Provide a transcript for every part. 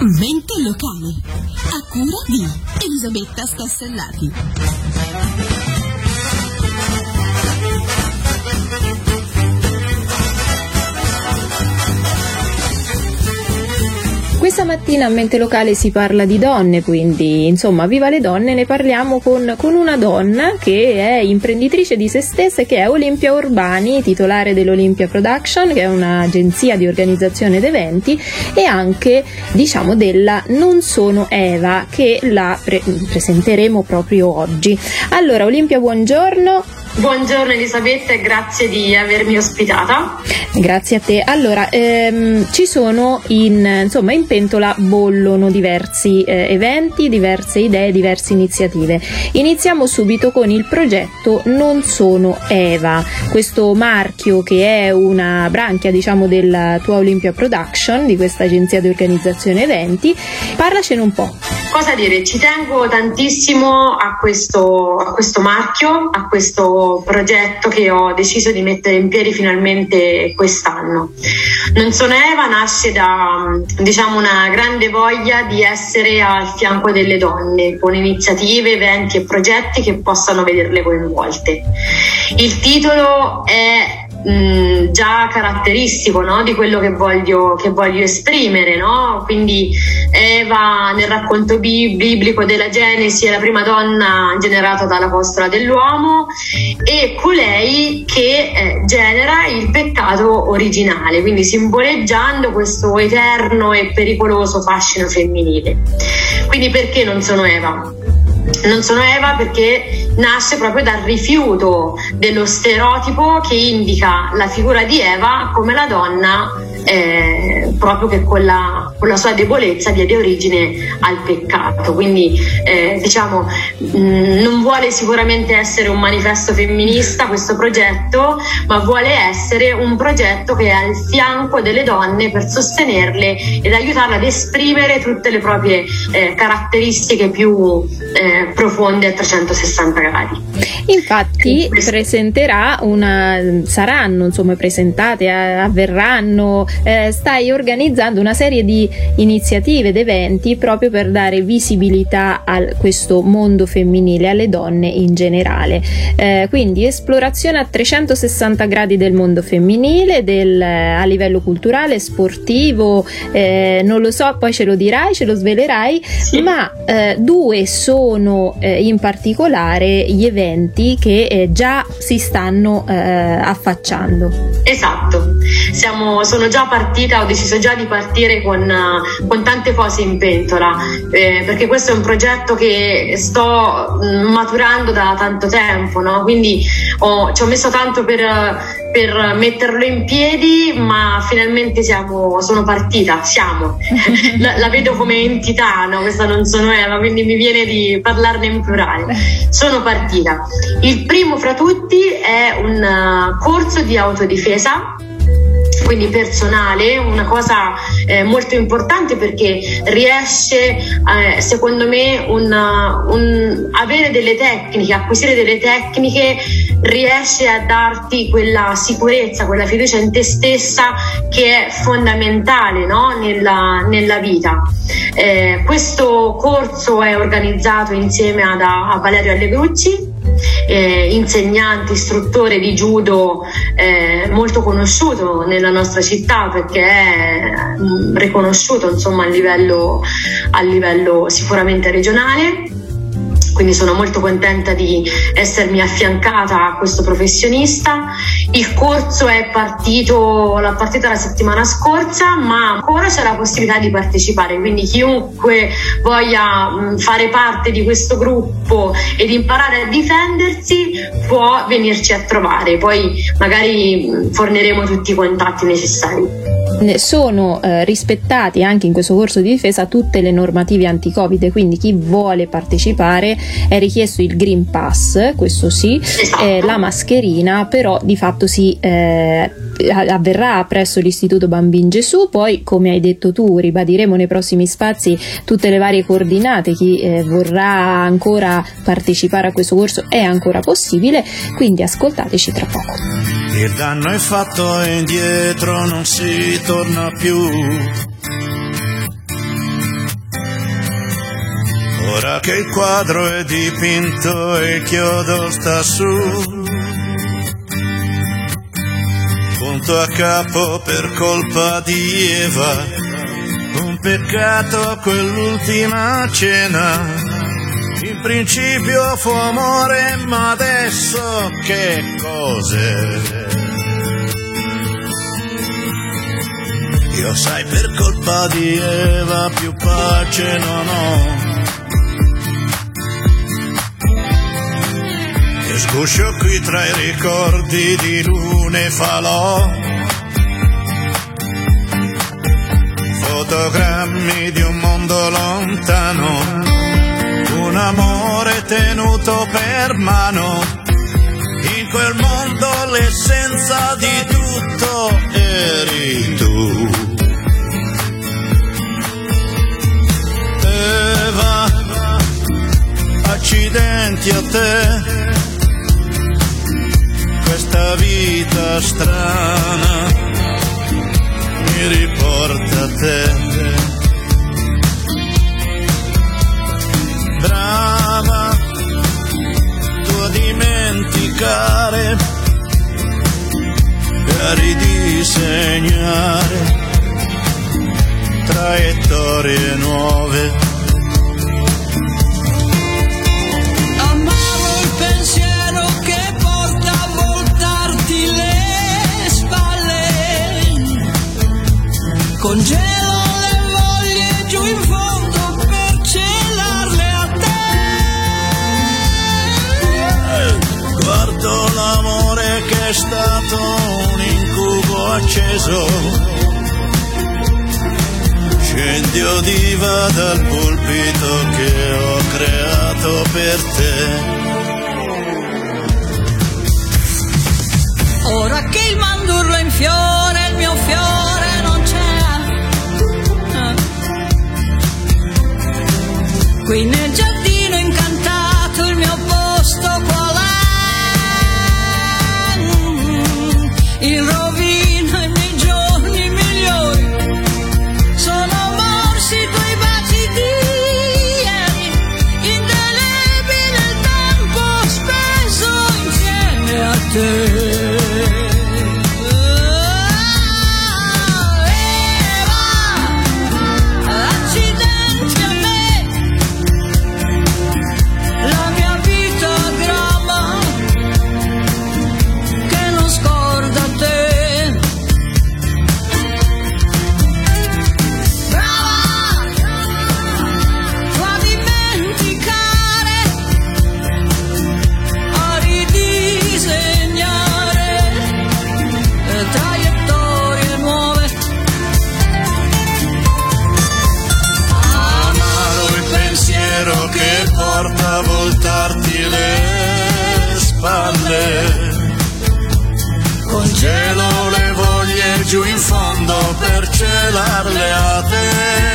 Mente locale, a cura di Elisabetta Stassellati. Questa mattina a Mente Locale si parla di donne, quindi insomma viva le donne, ne parliamo con una donna che è imprenditrice di se stessa e che è Olimpia Urbani, titolare dell'Olimpia Production, che è un'agenzia di organizzazione d'eventi, e anche diciamo della Non Sono Eva, che la presenteremo proprio oggi. Allora Olimpia, buongiorno. Buongiorno Elisabetta e grazie di avermi ospitata. Grazie a te. Allora, ci sono in pentola bollono diversi eventi, diverse idee, diverse iniziative. Iniziamo subito con il progetto Non Sono Eva, questo marchio che è una branchia diciamo della tua Olimpia Production, di questa agenzia di organizzazione eventi. Parlacene un po'. Cosa dire? Ci tengo tantissimo a questo marchio, a questo progetto che ho deciso di mettere in piedi finalmente quest'anno. Non Sono Eva nasce da una grande voglia di essere al fianco delle donne, con iniziative, eventi e progetti che possano vederle coinvolte. Il titolo è già caratteristico, no? Di quello che voglio esprimere, no? Quindi Eva nel racconto biblico della Genesi è la prima donna generata dalla costola dell'uomo, e colei che genera il peccato originale, quindi simboleggiando questo eterno e pericoloso fascino femminile. Quindi perché non sono Eva? Non sono Eva perché nasce proprio dal rifiuto dello stereotipo che indica la figura di Eva come la donna proprio che con la sua debolezza diede origine al peccato. Quindi non vuole sicuramente essere un manifesto femminista questo progetto, ma vuole essere un progetto che è al fianco delle donne per sostenerle ed aiutarle ad esprimere tutte le proprie caratteristiche più profonde a 360 gradi. Infatti saranno presentate, avverranno, stai organizzando una serie di iniziative ed eventi proprio per dare visibilità a questo mondo femminile, alle donne in generale. Quindi esplorazione a 360 gradi del mondo femminile, a livello culturale, sportivo, non lo so, poi ce lo dirai, ce lo svelerai, sì. Ma due sono in particolare gli eventi che già si stanno affacciando. Esatto, sono già partita, ho deciso già di partire con tante cose in pentola, perché questo è un progetto che sto maturando da tanto tempo, no? Quindi ci ho messo tanto per metterlo in piedi, ma finalmente sono partita, la vedo come entità, no? Questa Non Sono Eva, quindi mi viene di parlarne in plurale. Sono partita. Il primo fra tutti è un corso di autodifesa, quindi personale, una cosa molto importante perché riesce secondo me avere delle tecniche, acquisire delle tecniche, riesce a darti quella sicurezza, quella fiducia in te stessa che è fondamentale, no? nella vita. Questo corso è organizzato insieme a Valerio Allegrucci, insegnante, istruttore di judo molto conosciuto nella nostra città, perché è riconosciuto a livello sicuramente regionale. Quindi sono molto contenta di essermi affiancata a questo professionista. Il corso l'ha partita la settimana scorsa, ma ancora c'è la possibilità di partecipare, quindi chiunque voglia fare parte di questo gruppo ed imparare a difendersi può venirci a trovare, poi magari forniremo tutti i contatti necessari. Sono rispettati anche in questo corso di difesa tutte le normative anti-Covid, quindi chi vuole partecipare è richiesto il Green Pass, questo sì, esatto. La mascherina, però di fatto avverrà presso l'Istituto Bambin Gesù. Poi, come hai detto tu, ribadiremo nei prossimi spazi tutte le varie coordinate. Chi vorrà ancora partecipare a questo corso è ancora possibile, quindi ascoltateci tra poco. Il danno è fatto e indietro non si torna più. Ora che il quadro è dipinto e il chiodo sta su, punto a capo per colpa di Eva, un peccato quell'ultima cena. In principio fu amore, ma adesso che cos'è? Io sai per colpa di Eva più pace non ho. E sguscio qui tra i ricordi di lune falò, fotogrammi di un mondo lontano, un amore tenuto per mano. In quel mondo l'essenza di tutto eri tu. Eva, accidenti a te, questa vita strana mi riporta a te. Brava tu a dimenticare e a ridisegnare traiettorie nuove. Amavo il pensiero che porta a voltarti le spalle, congelo le voglie giù in fondo per celarle a te. Guardo l'amore che è stato un incubo acceso, scendi o diva dal pulpito che ho creato per te. Ora che il mandorlo è in fiore, il mio fiore non c'è. Qui nel giardino incantato il mio posto qual è? In rovina i miei giorni migliori sono morsi i tuoi baci di ieri, indelebile il tempo speso insieme a te. Porta a voltarti le spalle, congelo le voglie giù in fondo per celarle a te.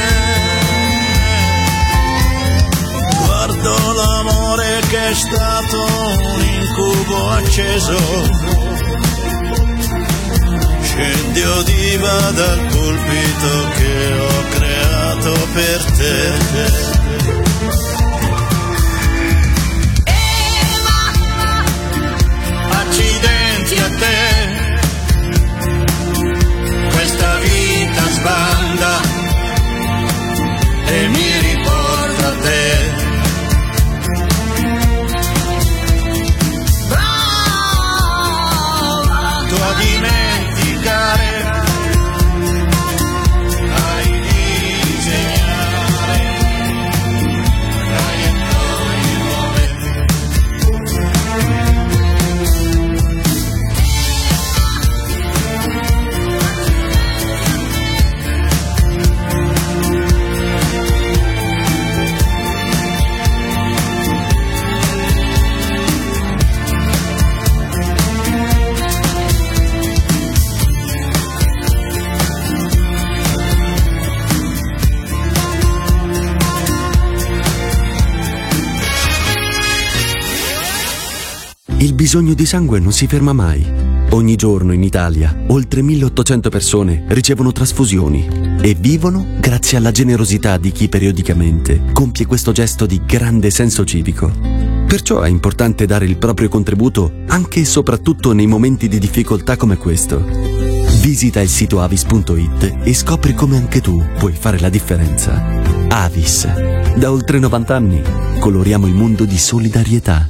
Guardo l'amore che è stato un incubo acceso, scendi o diva dal pulpito che ho creato per te. Accidenti a te, questa vita sbanda e mi riporta a te. Brava tu a dimenticare, a ridisegnare bisogno di sangue non si ferma mai. Ogni giorno in Italia oltre 1800 persone ricevono trasfusioni e vivono grazie alla generosità di chi periodicamente compie questo gesto di grande senso civico. Perciò è importante dare il proprio contributo anche e soprattutto nei momenti di difficoltà come questo. Visita il sito avis.it e scopri come anche tu puoi fare la differenza. Avis. Da oltre 90 anni coloriamo il mondo di solidarietà.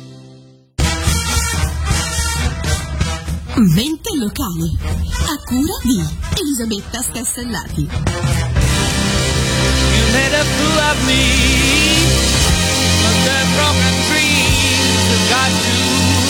Mente locale, a cura di Elisabetta Scastellati. You made a fool of me, but the broken dreams have got to end.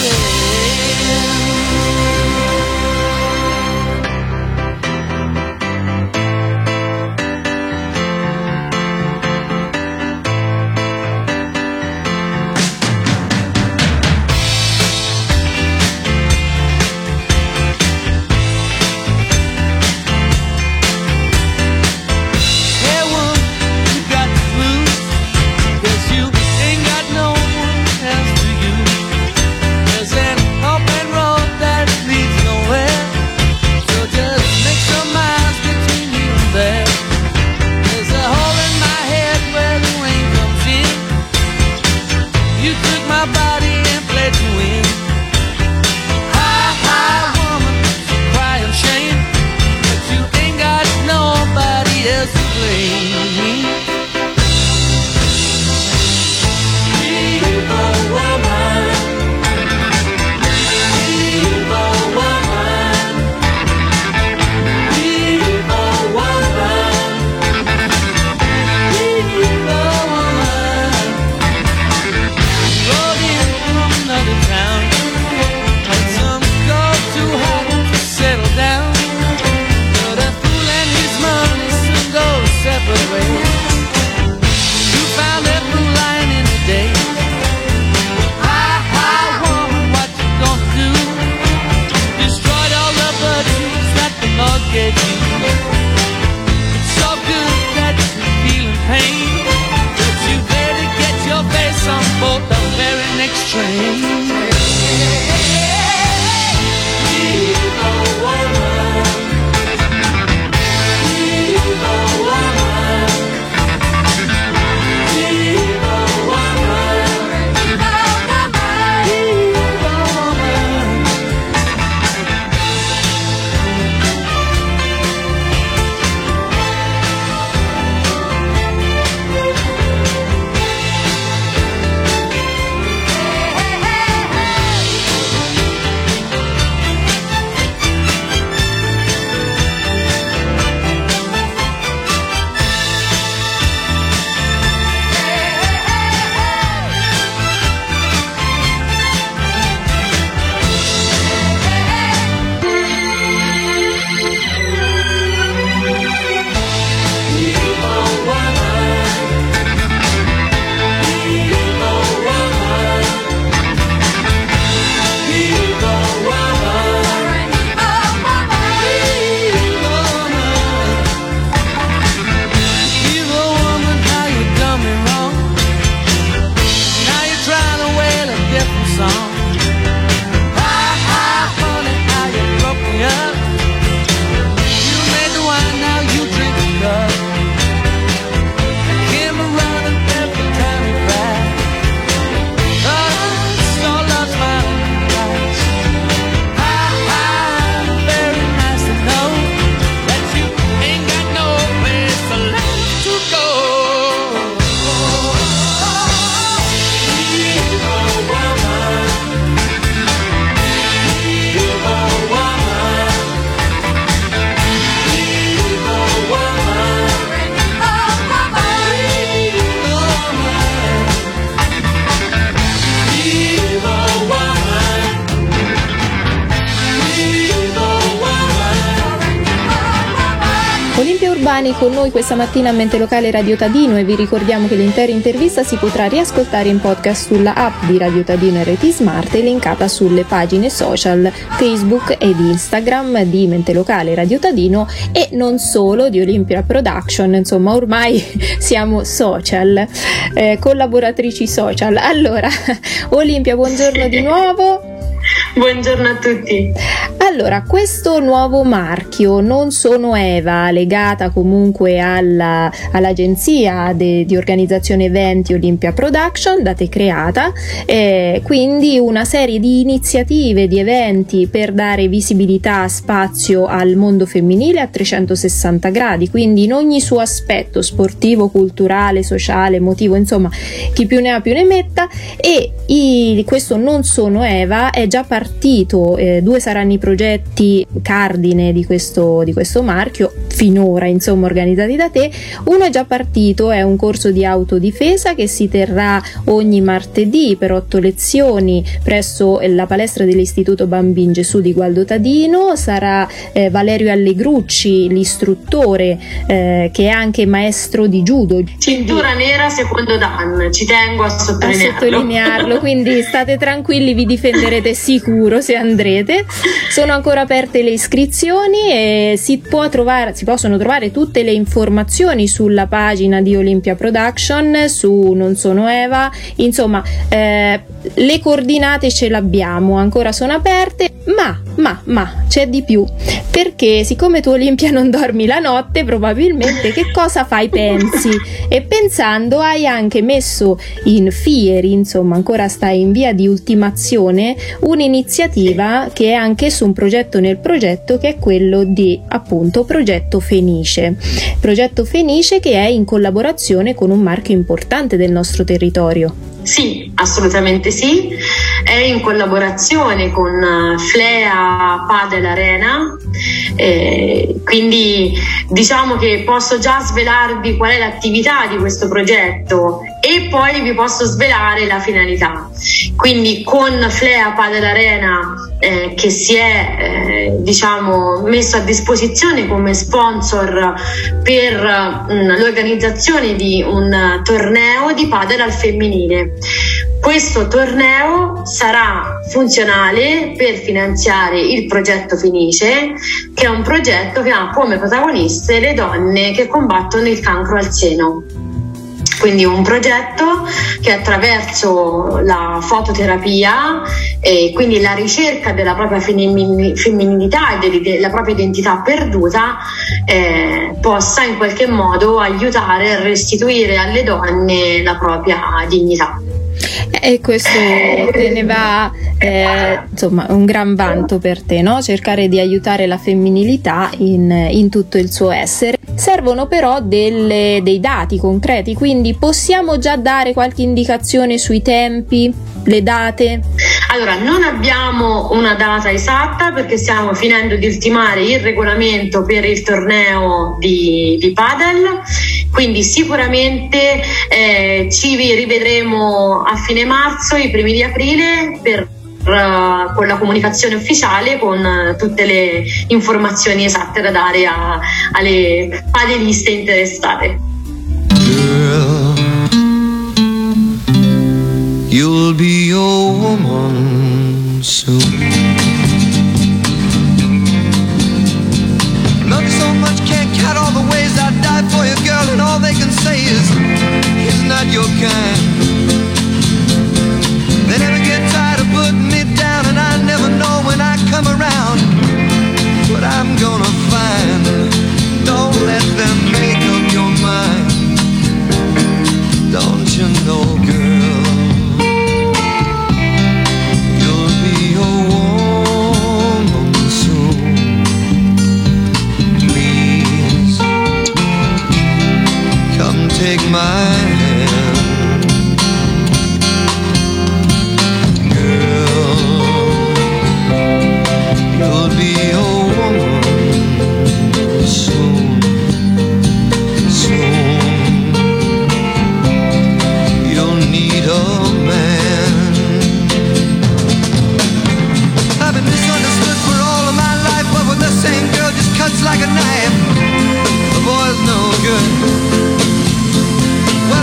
Olimpia Urbani con noi questa mattina a Mente Locale Radio Tadino, e vi ricordiamo che l'intera intervista si potrà riascoltare in podcast sulla app di Radio Tadino RT Smart e linkata sulle pagine social Facebook ed Instagram di Mente Locale Radio Tadino, e non solo di Olimpia Production, insomma ormai siamo social, collaboratrici social. Allora, Olimpia, buongiorno di nuovo. Buongiorno a tutti. Allora, questo nuovo marchio Non Sono Eva, legata comunque all'agenzia di organizzazione eventi Olympia Production, da te creata, quindi una serie di iniziative, di eventi per dare visibilità, spazio al mondo femminile a 360 gradi, quindi in ogni suo aspetto, sportivo, culturale, sociale, emotivo, insomma, chi più ne ha più ne metta. E questo Non Sono Eva è già partito, 2 saranno i progetti cardine di questo marchio finora, insomma, organizzati da te. Uno è già partito, è un corso di autodifesa che si terrà ogni martedì per 8 lezioni presso la palestra dell'Istituto Bambin Gesù di Gualdo Tadino. Sarà Valerio Allegrucci l'istruttore, che è anche maestro di judo, cintura nera secondo Dan, ci tengo a sottolinearlo. Quindi state tranquilli, vi difenderete sicuro se andrete. Sono ancora aperte le iscrizioni e si possono trovare tutte le informazioni sulla pagina di Olympia Production, su Non Sono Eva, insomma, le coordinate ce l'abbiamo, ancora sono aperte, ma c'è di più, perché siccome tu, Olimpia, non dormi la notte, probabilmente che cosa fai? Pensi, e pensando hai anche messo in fieri, insomma ancora stai in via di ultimazione, un'iniziativa che è anche su un progetto nel progetto, che è quello di, appunto, Progetto Fenice che è in collaborazione con un marchio importante del nostro territorio. Sì, assolutamente sì, è in collaborazione con Flea Padel Arena, quindi diciamo che posso già svelarvi qual è l'attività di questo progetto e poi vi posso svelare la finalità. Quindi con Flea Padel Arena, che si è messo a disposizione come sponsor per l'organizzazione di un torneo di padel al femminile. Questo torneo sarà funzionale per finanziare il progetto Fenice, che è un progetto che ha come protagoniste le donne che combattono il cancro al seno. Quindi un progetto che attraverso la fototerapia e quindi la ricerca della propria femminilità e della propria identità perduta possa in qualche modo aiutare a restituire alle donne la propria dignità. E questo te ne va insomma un gran vanto per te, no? Cercare di aiutare la femminilità in tutto il suo essere. Servono però dei dati concreti, quindi possiamo già dare qualche indicazione sui tempi, le date? Allora, non abbiamo una data esatta perché stiamo finendo di ultimare il regolamento per il torneo di padel, quindi sicuramente ci rivedremo a fine marzo, i primi di aprile con la comunicazione ufficiale, con tutte le informazioni esatte da dare alle padeliste interessate. Girl, you'll be your woman soon. Love you so much, can't count all the ways I died for you, girl, and all they can say is he's not your kind. They never get tired of putting me down, and I never know when I come around what I'm gonna find. Don't let them make up your mind. Don't you know, girl, you'll be a woman soon. Please come take my hand. You'll be a woman soon, soon. You'll need a man. I've been misunderstood for all of my life, but with the same girl just cuts like a knife. The boy's no good.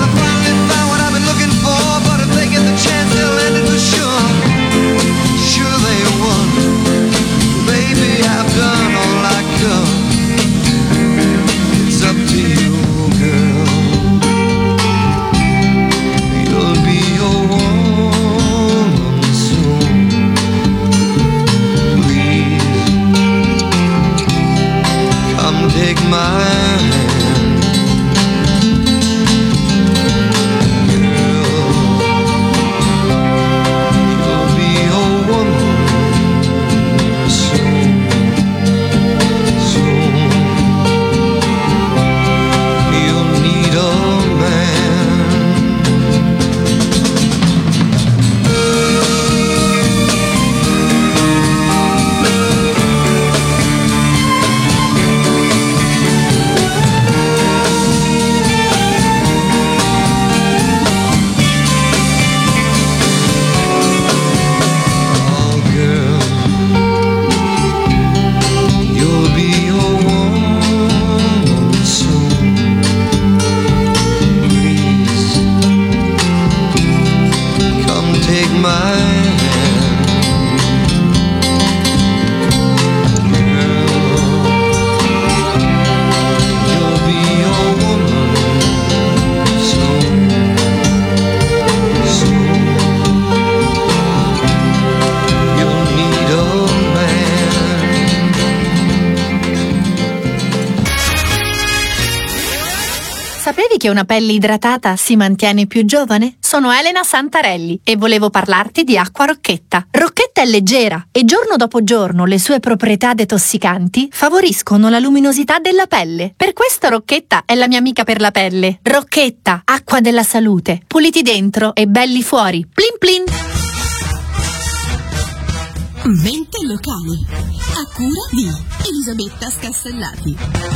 che una pelle idratata si mantiene più giovane? Sono Elena Santarelli e volevo parlarti di Acqua Rocchetta. Rocchetta è leggera e giorno dopo giorno le sue proprietà detossicanti favoriscono la luminosità della pelle. Per questo Rocchetta è la mia amica per la pelle. Rocchetta, acqua della salute. Puliti dentro e belli fuori. Plin plin! Mente locali. A cura di Elisabetta Scassellati.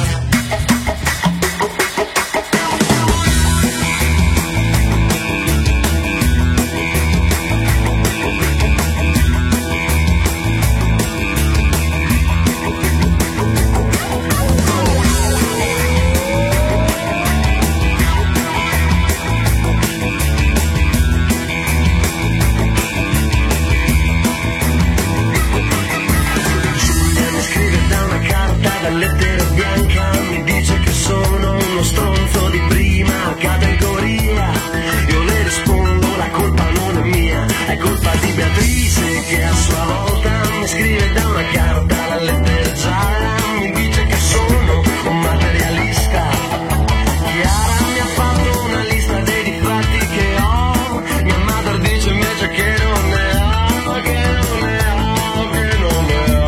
Lettera bianca mi dice che sono uno stronzo di prima categoria. Io le rispondo: la colpa non è mia, è colpa di Beatrice che a sua volta mi scrive da una carta. La lettera gialla mi dice che sono un materialista. Chiara mi ha fatto una lista dei difetti che ho. Mia madre dice invece che non ne ho, che non ne ho, che non ne ho.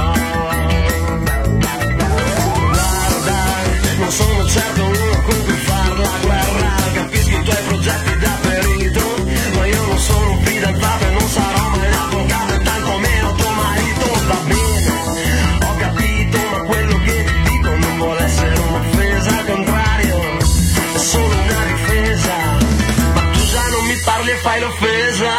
Non sono certo uno con cui far la guerra, capisco i tuoi progetti da perito, ma io non sono un fidanzato e non sarò mai l'avvocato e tanto meno tuo marito. Va bene, ho capito, ma quello che ti dico non vuole essere un'offesa, al contrario, è solo una difesa. Ma tu già non mi parli e fai l'offesa,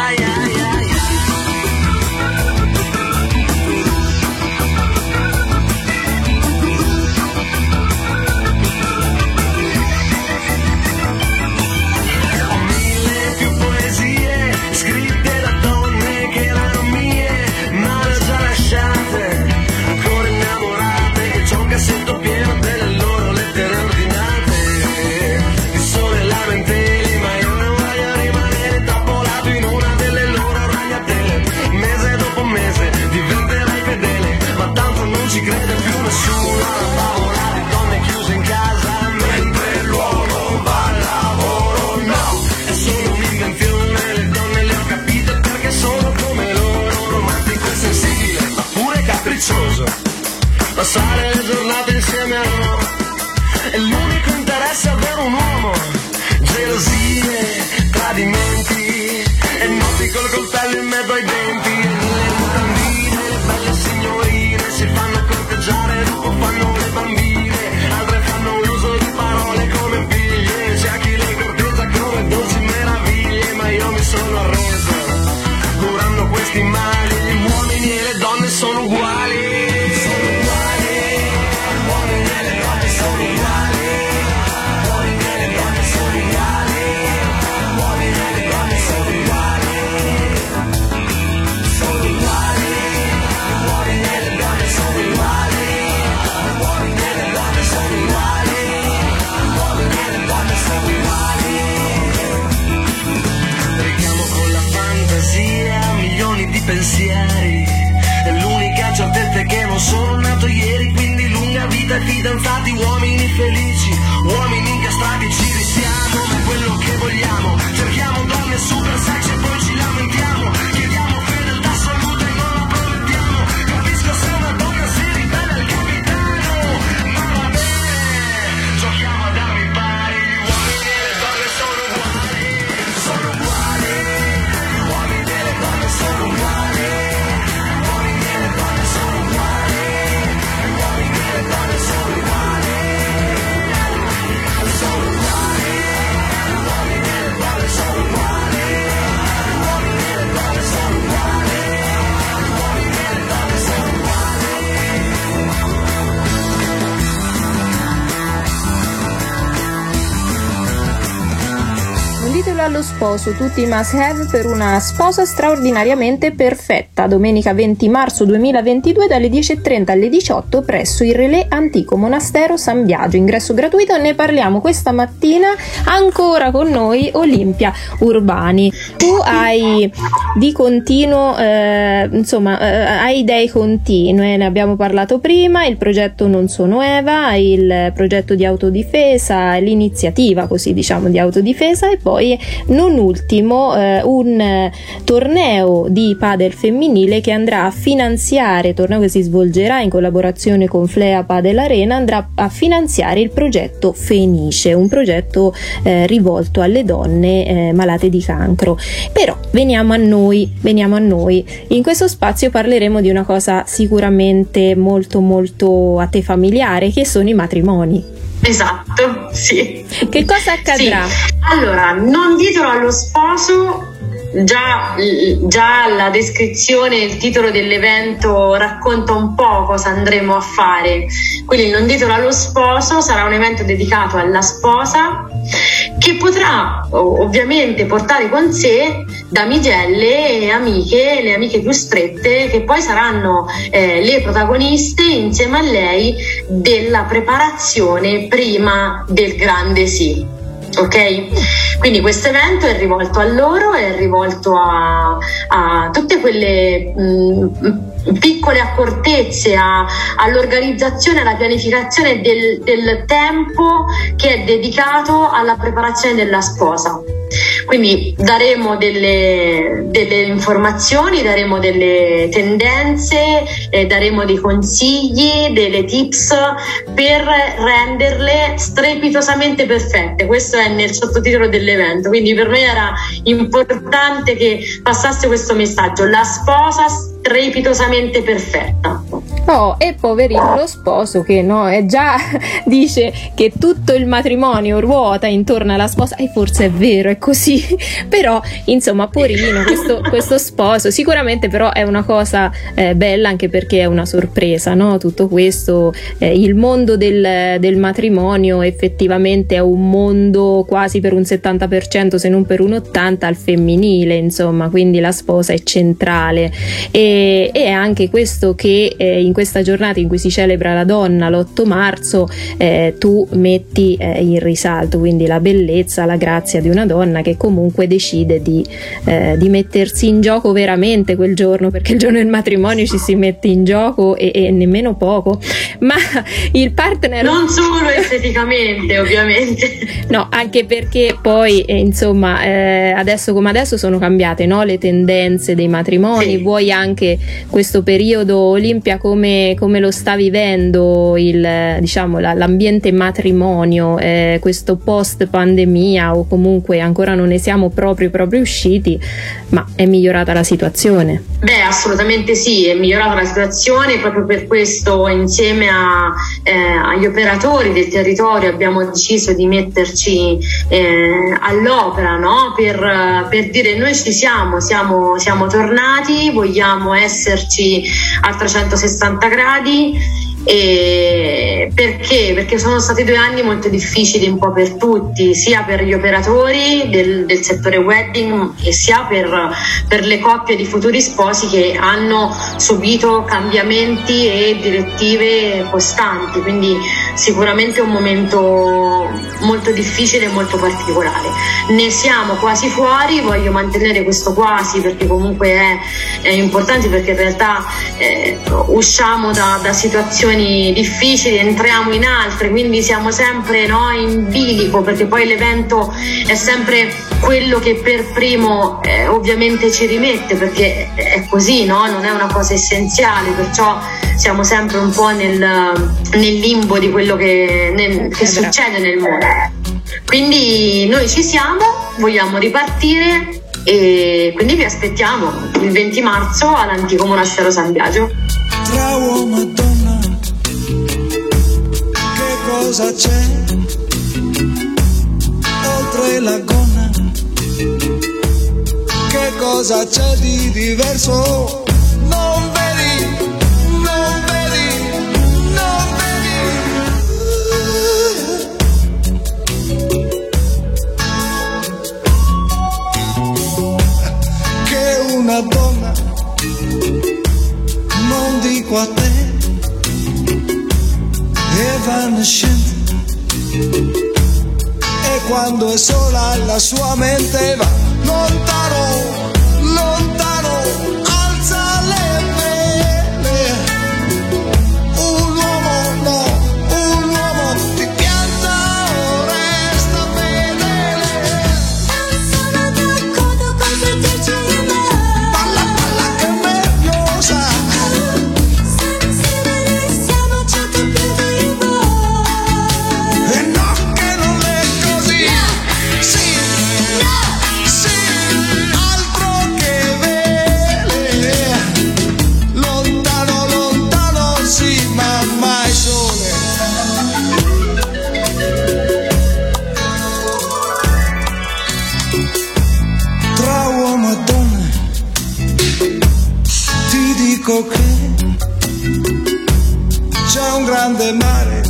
scritte da donne che erano mie, ma le ho già lasciate, ancora innamorate, che c'ho un cassetto pieno delle loro lettere ordinate, di sole lamenteli, ma io non voglio rimanere trappolato in una delle loro ragnatele. Mese dopo mese diventerai fedele, ma tanto non ci crede più nessuno. Una favola di donne chiuse in casa mentre l'uomo va al lavoro, no, è solo un'invenzione, le donne le ho capite perché sono come loro, romantico e sensibile, ma pure capriccioso. Passare le giornate insieme a loro è l'unico interesse a avere un uomo. Gelosie, tradimenti e notti col coltello in mezzo ai denti. E le mutandine, le belle signorine si fanno corteggiare, dopo fanno le bambine, altre fanno uso di parole come figlie. C'è chi le corteggia come dolci meraviglie, ma io mi sono arreso curando questi mali. Gli uomini e le donne sono uguali, sono uguali, gli uomini e le donne sono uguali, gli uomini e le donne sono uguali, gli uomini e le donne sono uguali, sono uguali, gli uomini e le donne sono uguali, gli uomini e le donne sono uguali, gli uomini e le donne sono uguali. Richiamo con la fantasia milioni di pensieri, e l'unica certezza è che non sono nato ieri, quindi lunga vita ai fidanzati, uomini felici, uomini incastrati, ci risiamo, ma è quello che vogliamo, cerchiamo donne super sexy e poi ci lamentiamo, chiediamo fedeltà assoluta e non la promettiamo, capisco se una donna si ribella al capitano, ma va bene, giochiamo ad armi pari, gli uomini e le donne sono uguali, sono uguali, gli uomini e le donne sono uguali, gli uomini e le donne sono uguali, gli uomini e le donne sono uguali. Titolo allo sposo, tutti i must have per una sposa straordinariamente perfetta. Domenica 20 marzo 2022 dalle 10:30 alle 18 presso il Relais Antico Monastero San Biagio. Ingresso gratuito, e ne parliamo questa mattina ancora con noi Olimpia Urbani. Tu hai di continuo, hai idee continue, ne abbiamo parlato prima, il progetto Non Sono Eva, il progetto di autodifesa, l'iniziativa così diciamo di autodifesa, e poi non ultimo un torneo di padel femminile che andrà a finanziare, torneo che si svolgerà in collaborazione con Flea Padel Arena, andrà a finanziare il progetto Fenice, un progetto rivolto alle donne malate di cancro. Però veniamo a noi. In questo spazio parleremo di una cosa sicuramente molto molto a te familiare, che sono i matrimoni. Esatto, sì. Che cosa accadrà? Sì. Allora, non ditelo allo sposo, già la descrizione, il titolo dell'evento racconta un po' cosa andremo a fare. Quindi il Non ditelo allo sposo sarà un evento dedicato alla sposa, che potrà ovviamente portare con sé damigelle e amiche, le amiche più strette, che poi saranno le protagoniste insieme a lei della preparazione prima del grande sì. Ok? Quindi questo evento è rivolto a loro, è rivolto a tutte quelle piccole accortezze, all'organizzazione, alla pianificazione del tempo che è dedicato alla preparazione della sposa. Quindi daremo delle informazioni, daremo delle tendenze, daremo dei consigli, delle tips per renderle strepitosamente perfette. Questo è nel sottotitolo dell'evento, quindi per me era importante che passasse questo messaggio: la sposa strepitosamente perfetta. Oh, e poverino lo sposo che è già dice che tutto il matrimonio ruota intorno alla sposa, e forse è vero, è così, però insomma poverino questo sposo. Sicuramente però è una cosa bella, anche perché è una sorpresa, no? Tutto questo, il mondo del matrimonio effettivamente è un mondo quasi per un 70%, se non per un 80% al femminile, insomma, quindi la sposa è centrale, e è anche questo che in questa giornata in cui si celebra la donna, l'8 marzo, tu metti in risalto, quindi la bellezza, la grazia di una donna che comunque decide di mettersi in gioco veramente quel giorno, perché il giorno del matrimonio ci si mette in gioco e nemmeno poco, ma il partner non solo esteticamente ovviamente, no, anche perché poi insomma adesso come adesso sono cambiate, no? Le tendenze dei matrimoni. Sì. Vuoi anche questo periodo, Olimpia, come lo sta vivendo l'ambiente matrimonio, questo post pandemia, o comunque ancora non ne siamo proprio usciti, ma è migliorata la situazione? Beh, assolutamente sì, è migliorata la situazione. Proprio per questo, insieme agli operatori del territorio, abbiamo deciso di metterci all'opera, no? Per dire: noi ci siamo tornati, vogliamo esserci a 360 gradi. E perché sono stati 2 anni molto difficili un po' per tutti, sia per gli operatori del settore wedding, e sia per le coppie di futuri sposi, che hanno subito cambiamenti e direttive costanti. Quindi sicuramente è un momento molto difficile e molto particolare. Ne siamo quasi fuori, voglio mantenere questo quasi, perché comunque è importante, perché in realtà usciamo da situazioni difficili, entriamo in altre, quindi siamo sempre in bilico, perché poi l'evento è sempre quello che per primo ovviamente ci rimette, perché è così, no? Non è una cosa essenziale, perciò siamo sempre un po' nel limbo di quello che succede nel mondo. Quindi noi ci siamo, vogliamo ripartire, e quindi vi aspettiamo il 20 marzo all'Antico Monastero San Biagio. Tra uomo e donna, che cosa c'è oltre la gonna? Che cosa c'è di diverso? Non vedi, non vedi, non vedi. dico a te, evanescente. E quando è sola la sua mente va lontano, lontano, alza le vele. Un uomo no, un uomo ti pianta o resta fedele. Non sono d'accordo con se dici di me. Balla, balla che è nervosa. Sensibili siamo certo più di voi. E no, che non è così. Sì, sì, altro che vele. Lontano, lontano, sì, ma mai sole. Tra uomo e donna ti dico che c'è un grande mare.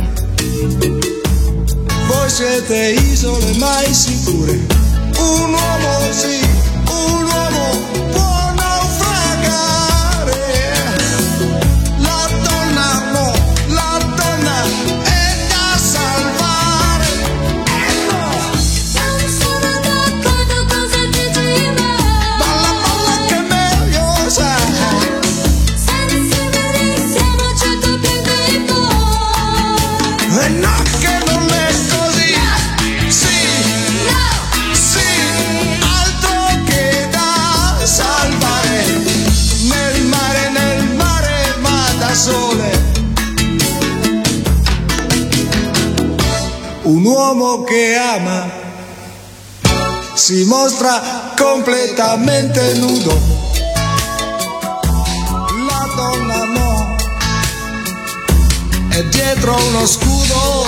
Voi siete isole mai sicure. Un uomo sì, un uomo può naufragare. La donna no, la donna è da salvare. No, Non sono d'accordo con se dici di me. balla, balla che è nervosa. Sensibili siamo certo più di voi. E no, che non è così. Sì, sì, altro che da salvare. Nel mare, ma da sole. Un uomo che ama si mostra completamente nudo. La donna no, è dietro uno scudo.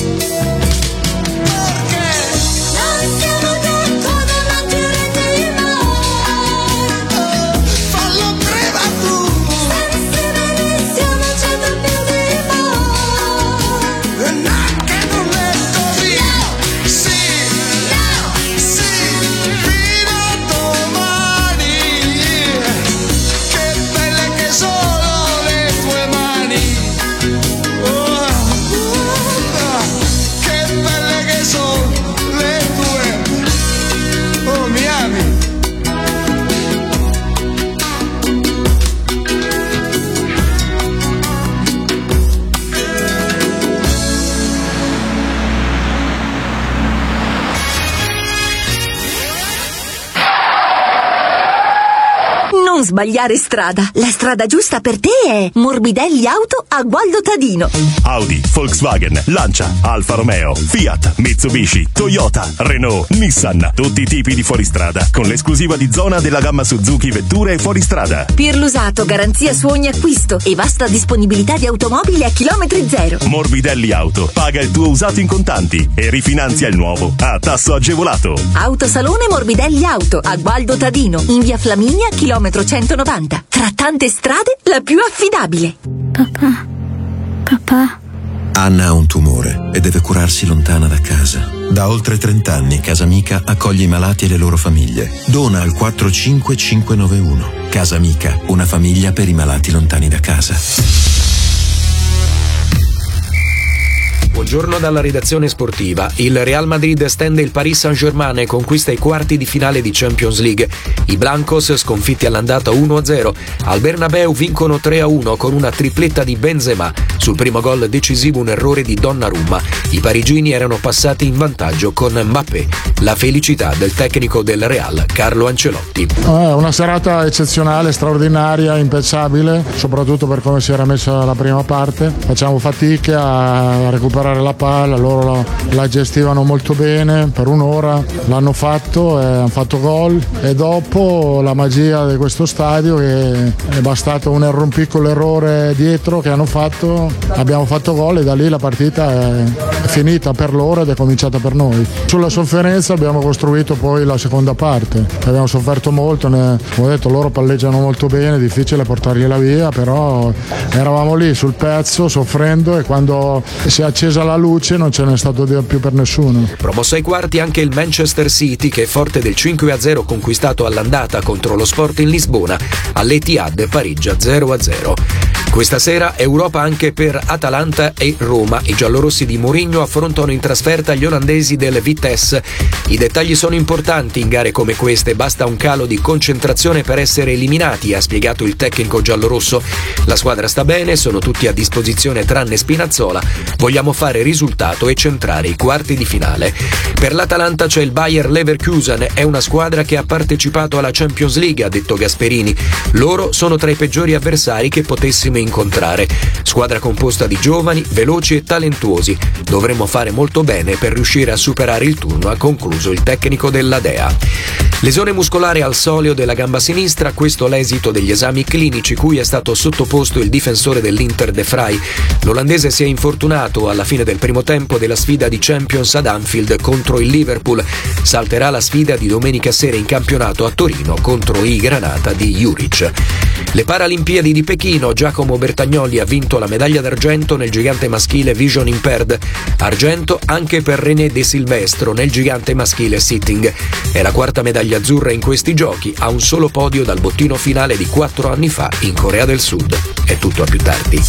Perché? Non siamo d'accordo, non ti rendi mai. Fallo prima tu. Sensibili siamo certo più di voi. E no, che non è così. Sì, sì, fino a domani. Che belle che sono le tue mani. Oh, che belle che sono le tue. Oh, mi ami. Non sbagliare strada. La strada giusta per te è Morbidelli Auto a Gualdo Tadino. Audi, Volkswagen, Lancia, Alfa Romeo, Fiat, Mitsubishi, Toyota, Renault, Nissan. Tutti i tipi di fuoristrada con l'esclusiva di zona della gamma Suzuki vetture e fuoristrada. Per l'usato, garanzia su ogni acquisto e vasta disponibilità di automobili a chilometri zero. Morbidelli Auto. Paga il tuo usato in contanti e rifinanzia il nuovo a tasso agevolato. Autosalone Morbidelli Auto a Gualdo Tadino, in via Flaminia, chilometro 190. Tra tante strade, la più affidabile. Papà. Anna ha un tumore e deve curarsi lontana da casa. Da oltre 30 anni Casa Amica accoglie i malati e le loro famiglie. Dona al 45591. Casa Amica, una famiglia per i malati lontani da casa. Buongiorno dalla redazione sportiva. Il Real Madrid stende il Paris Saint-Germain e conquista i quarti di finale di Champions League. I Blancos, sconfitti all'andata 1-0, al Bernabeu vincono 3-1 con una tripletta di Benzema. Sul primo gol decisivo un errore di Donnarumma. I parigini erano passati in vantaggio con Mbappé. La felicità del tecnico del Real, Carlo Ancelotti. Una serata eccezionale, straordinaria, impensabile, soprattutto per come si era messa la prima parte. Facciamo fatica a recuperare la palla, loro la gestivano molto bene per un'ora, l'hanno fatto e hanno fatto gol, e dopo la magia di questo stadio, che è bastato un piccolo errore dietro che hanno fatto, abbiamo fatto gol e da lì la partita è finita per loro ed è cominciata per noi. Sulla sofferenza abbiamo costruito poi la seconda parte, abbiamo sofferto molto, come ho detto loro palleggiano molto bene, difficile portargliela via, però eravamo lì sul pezzo soffrendo, e quando si è accesa la luce non ce n'è stato più per nessuno. Promosso ai quarti anche il Manchester City, che forte del 5-0 conquistato all'andata contro lo Sporting Lisbona, all'Etihad pareggia 0-0. Questa sera Europa anche per Atalanta e Roma. I giallorossi di Mourinho affrontano in trasferta gli olandesi del Vitesse. I dettagli sono importanti in gare come queste, basta un calo di concentrazione per essere eliminati, ha spiegato il tecnico giallorosso. La squadra sta bene, sono tutti a disposizione tranne Spinazzola. Vogliamo fare risultato e centrare i quarti di finale. Per l'Atalanta c'è il Bayer Leverkusen, è una squadra che ha partecipato alla Champions League, ha detto Gasperini. Loro sono tra i peggiori avversari che potessimo incontrare. Squadra composta di giovani, veloci e talentuosi. Dovremmo fare molto bene per riuscire a superare il turno, ha concluso il tecnico della Dea. Lesione muscolare al soleo della gamba sinistra, questo l'esito degli esami clinici cui è stato sottoposto il difensore dell'Inter De Vrij. L'olandese si è infortunato alla fine del primo tempo della sfida di Champions ad Anfield contro il Liverpool. Salterà la sfida di domenica sera in campionato a Torino contro i Granata di Juric. Le Paralimpiadi di Pechino, Giacomo Bertagnolli ha vinto la medaglia d'argento nel gigante maschile Vision Impaired. Argento anche per René De Silvestro nel gigante maschile Sitting. È la quarta medaglia azzurra in questi giochi, a un solo podio dal bottino finale di 4 anni fa in Corea del Sud. È tutto a più tardi.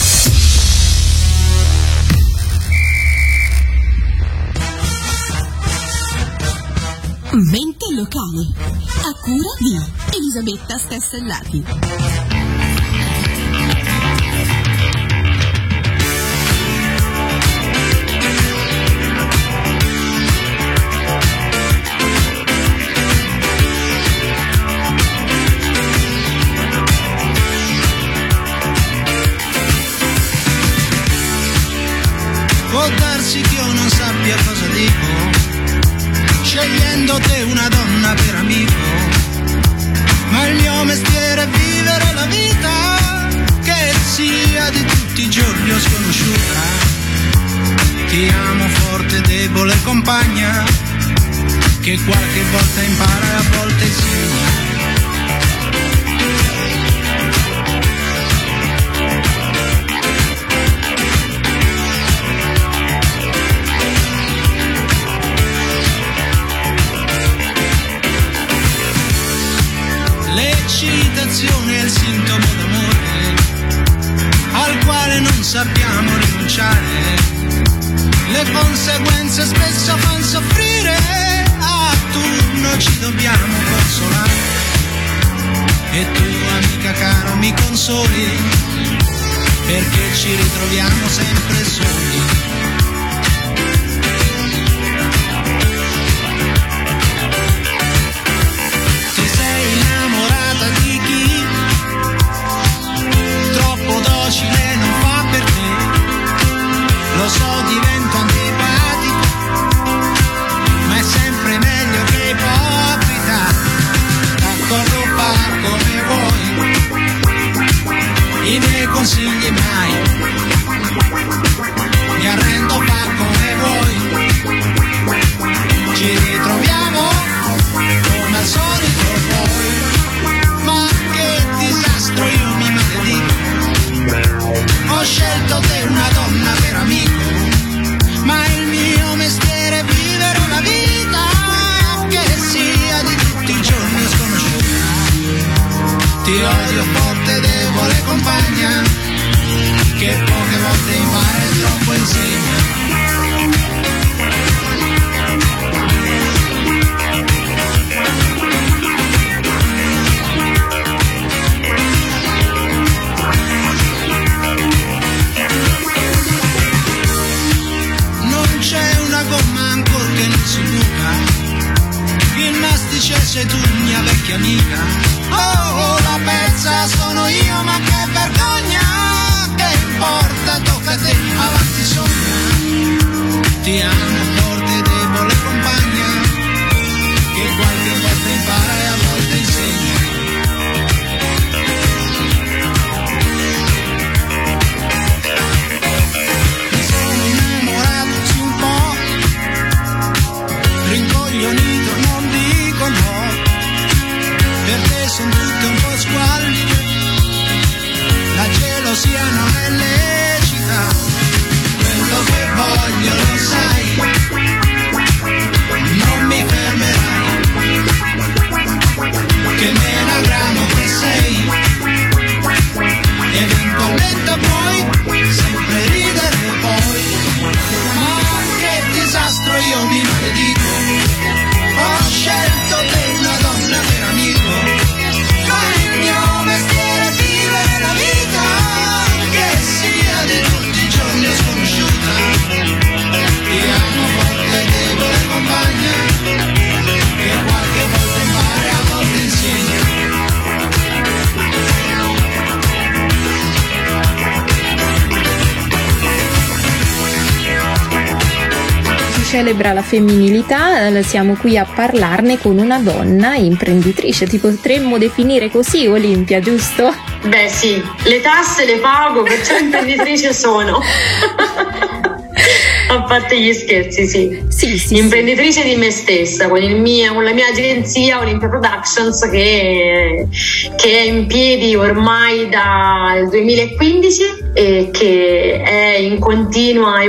Mente locale, a cura di Elisabetta Stassellati. Può darsi che io non sappia cosa dico, scegliendo te una donna per amico, ma il mio mestiere è vivere la vita, che sia di tutti i giorni o sconosciuta. Ti amo forte, debole compagna, che qualche volta impara e a volte insegna. L'eccitazione è il sintomo d'amore al quale non sappiamo rinunciare. Le conseguenze spesso fanno soffrire, a turno ci dobbiamo consolare. E tu, amica cara, mi consoli, perché ci ritroviamo sempre soli. Docile non fa per te, lo so, divento antipatico, ma è sempre meglio che ipocrita. D'accordo, fa come vuoi, i miei consigli mai, mi arrendo, fa come vuoi, ci ritroviamo come al solito poi. Ma che disastro, io mi maledico, ho scelto te una donna per amico, ma il mio mestiere è vivere una vita, che sia di tutti i giorni sconosciuta. Ti odio forte, debole compagna, che poche volte impara e troppo insegna. Il mastice sei tu, mia vecchia amica. Oh, la pezza sono io, ma che vergogna. Che importa, tocca a te, avanti sogna. Ti amo forte, debole compagna, che qualche volta impara e a volte insegna. Mi sono innamorato sì un po', rincoglionito, non dico no, per te son tutte un po' squallide, la gelosia non è lecita, quello che voglio lo sai, non mi fermerai, che me ne gramo che sei, eventualmente celebra la femminilità, siamo qui a parlarne con una donna imprenditrice. Ti potremmo definire così, Olimpia, giusto? Beh sì, le tasse le pago, perciò imprenditrice sono. A parte gli scherzi, sì. Imprenditrice di me stessa con la mia agenzia Olimpia Productions che è in piedi ormai dal 2015 e che è in continua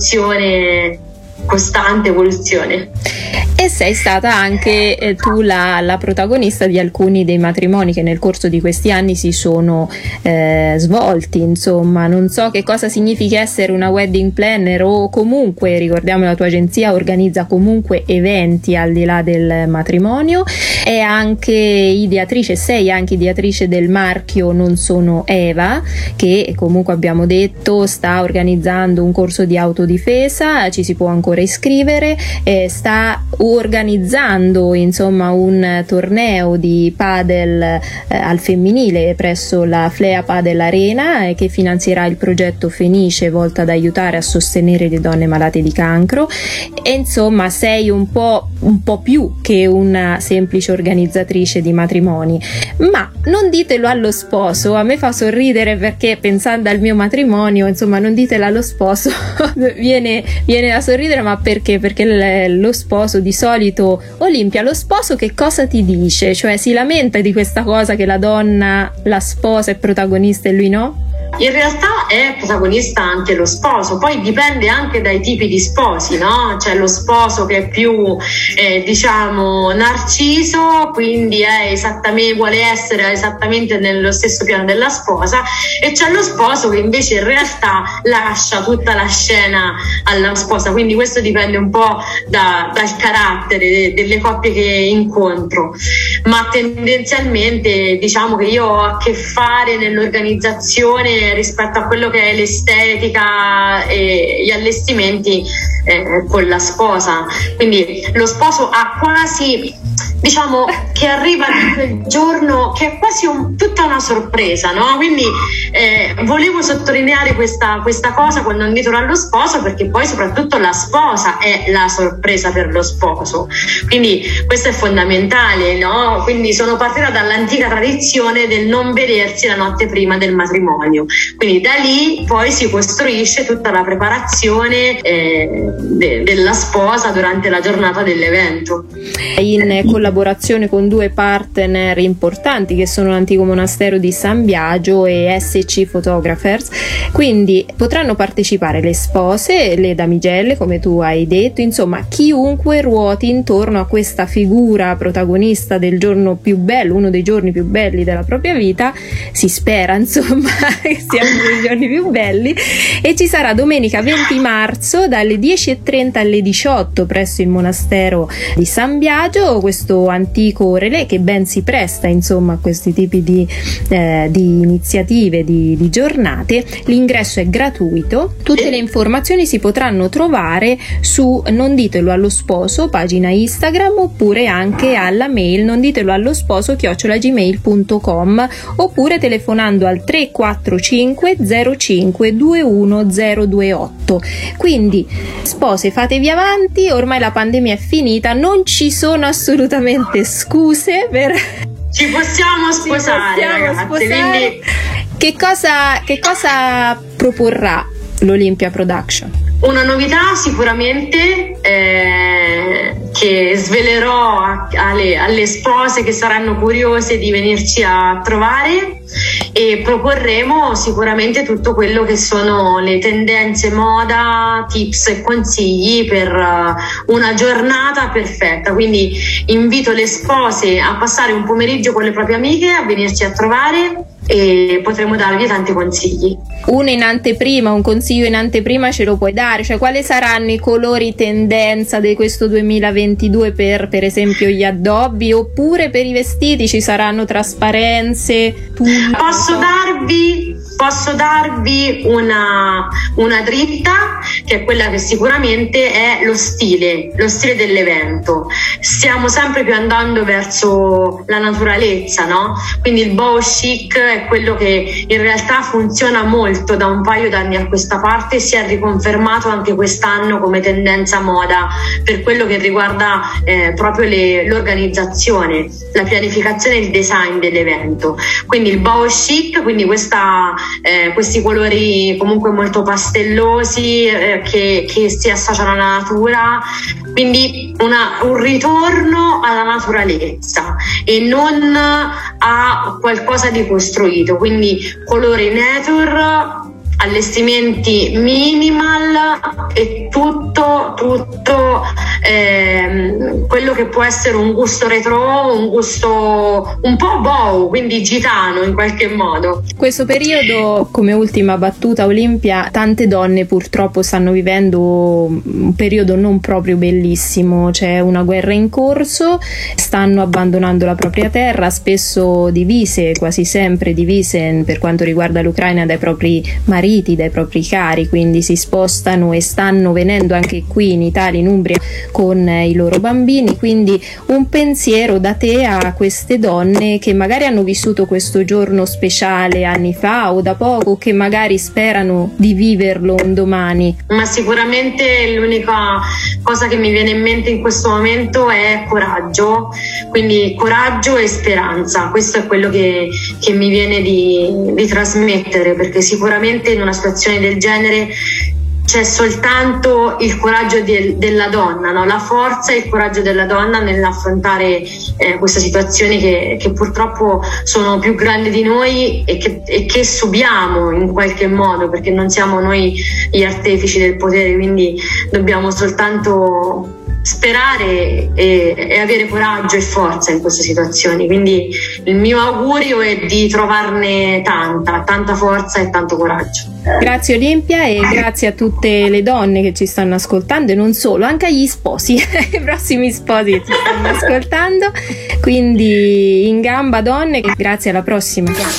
costante evoluzione. E sei stata anche tu la protagonista di alcuni dei matrimoni che nel corso di questi anni si sono svolti. Insomma, non so che cosa significhi essere una wedding planner, o comunque, ricordiamo, la tua agenzia organizza comunque eventi al di là del matrimonio. È anche ideatrice, sei anche ideatrice del marchio Non Sono Eva, che comunque abbiamo detto sta organizzando un corso di autodifesa, ci si può ancora iscrivere, sta organizzando insomma un torneo di padel al femminile presso la Flea Padel Arena, che finanzierà il progetto Fenice, volto ad aiutare a sostenere le donne malate di cancro. E insomma sei un po' più che una semplice organizzatrice di matrimoni. Ma non ditelo allo sposo, a me fa sorridere perché pensando al mio matrimonio, insomma, non ditelo allo sposo viene da sorridere, ma perché? Perché lo sposo di solito, Olimpia, lo sposo che cosa ti dice? Cioè si lamenta di questa cosa che la donna, la sposa è protagonista e lui no? In realtà è protagonista anche lo sposo, poi dipende anche dai tipi di sposi, no? C'è lo sposo che è più diciamo narciso, quindi vuole essere esattamente nello stesso piano della sposa, e c'è lo sposo che invece in realtà lascia tutta la scena alla sposa, quindi questo dipende un po' dal carattere delle coppie che incontro, ma tendenzialmente diciamo che io ho a che fare nell'organizzazione rispetto a quello che è l'estetica e gli allestimenti con la sposa, quindi lo sposo ha quasi, diciamo, che arriva quel giorno che è quasi tutta una sorpresa, no? Quindi volevo sottolineare questa cosa quando invito allo sposo, perché poi soprattutto la sposa è la sorpresa per lo sposo, quindi questo è fondamentale, no? Quindi sono partita dall'antica tradizione del non vedersi la notte prima del matrimonio, quindi da lì poi si costruisce tutta la preparazione della sposa durante la giornata dell'evento. In collaborazione con due partner importanti che sono l'Antico Monastero di San Biagio e SC Photographers, quindi potranno partecipare le spose, le damigelle come tu hai detto, insomma chiunque ruoti intorno a questa figura protagonista del giorno più bello, uno dei giorni più belli della propria vita, si spera insomma che sia uno dei giorni più belli, e ci sarà domenica 20 marzo dalle 10:30 alle 18 presso il monastero di San Biagio, questo antico relè che ben si presta insomma a questi tipi di iniziative, di giornate. L'ingresso è gratuito, tutte le informazioni si potranno trovare su Non ditelo allo sposo, pagina Instagram, oppure anche alla mail nonditeloallosposo@gmail.com, oppure telefonando al 345 05 21028. Quindi spose, fatevi avanti, ormai la pandemia è finita, non ci sono assolutamente scuse per... Ci possiamo sposare, ragazzi. Quindi... Che cosa proporrà l'Olimpia Production? Una novità sicuramente che svelerò alle spose che saranno curiose di venirci a trovare, e proporremo sicuramente tutto quello che sono le tendenze moda, tips e consigli per una giornata perfetta. Quindi invito le spose a passare un pomeriggio con le proprie amiche, a venirci a trovare e potremo darvi tanti consigli. Un consiglio in anteprima ce lo puoi dare? Cioè, quali saranno i colori tendenza di questo 2022 per esempio gli addobbi, oppure per i vestiti ci saranno trasparenze? Posso darvi Posso darvi una dritta, che è quella che sicuramente è lo stile dell'evento. Stiamo sempre più andando verso la naturalezza, no? Quindi il boho chic è quello che in realtà funziona molto da un paio d'anni a questa parte, si è riconfermato anche quest'anno come tendenza moda per quello che riguarda proprio l'organizzazione, la pianificazione e il design dell'evento. Quindi il boho chic, quindi questi colori comunque molto pastellosi che si associano alla natura, quindi un ritorno alla naturalezza e non a qualcosa di costruito, quindi colori nature, allestimenti minimal e tutto quello che può essere un gusto retro, un gusto un po' boho, quindi gitano in qualche modo. Questo periodo, come ultima battuta, Olimpia, tante donne purtroppo stanno vivendo un periodo non proprio bellissimo, c'è una guerra in corso, stanno abbandonando la propria terra, spesso divise, quasi sempre divise per quanto riguarda l'Ucraina dai propri mariti, dai propri cari, quindi si spostano e stanno venendo anche qui in Italia, in Umbria, con i loro bambini. Quindi un pensiero da te a queste donne che magari hanno vissuto questo giorno speciale anni fa o da poco, che magari sperano di viverlo un domani. Ma sicuramente l'unica cosa che mi viene in mente in questo momento è coraggio, quindi coraggio e speranza. Questo è quello che mi viene di trasmettere, perché sicuramente in una situazione del genere c'è soltanto il coraggio della donna, no? La forza e il coraggio della donna nell'affrontare queste situazioni che purtroppo sono più grandi di noi e che subiamo in qualche modo, perché non siamo noi gli artefici del potere, quindi dobbiamo soltanto sperare e avere coraggio e forza in queste situazioni. Quindi il mio augurio è di trovarne tanta forza e tanto coraggio. Grazie Olimpia e grazie a tutte le donne che ci stanno ascoltando e non solo, anche agli sposi, ai prossimi sposi che ci stanno ascoltando. Quindi in gamba donne, grazie, alla prossima.